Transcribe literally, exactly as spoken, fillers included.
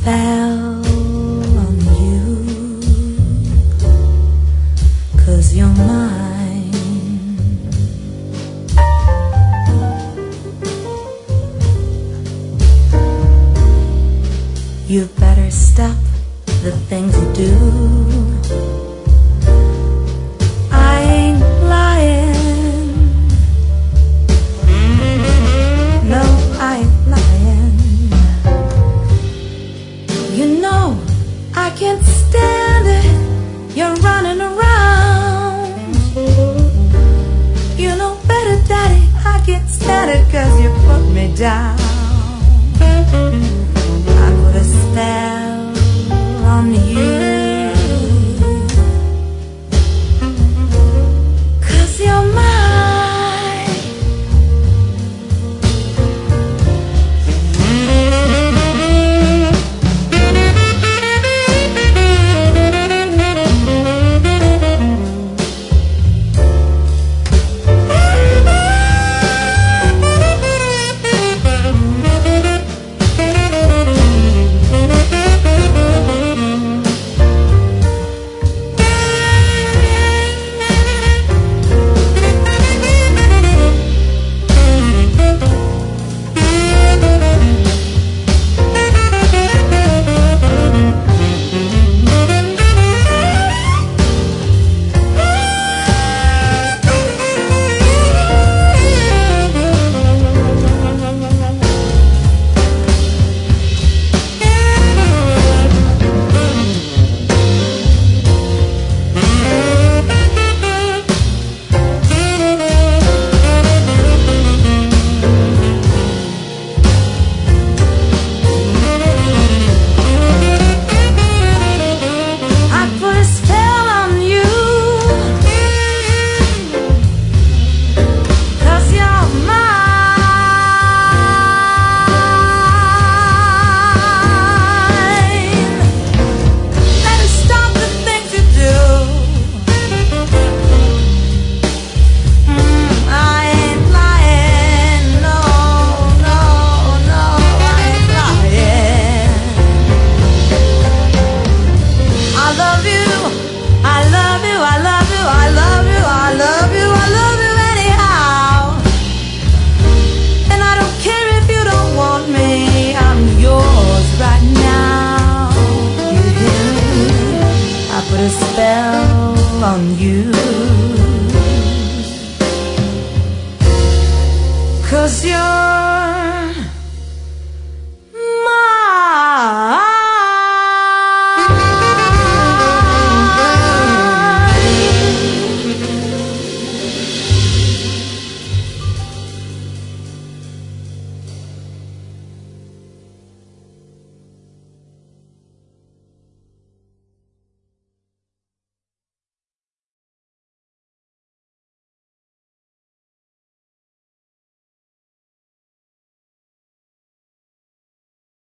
spell on you, 'cause you're mine. You better stop the things you do. I ain't lying. No, I ain't lying. You know I can't stand it. You're running around. You know better, Daddy, I can't stand it, 'cause you put me down. I put a spell on you, 'cause you're mine. Spell on you, 'cause you're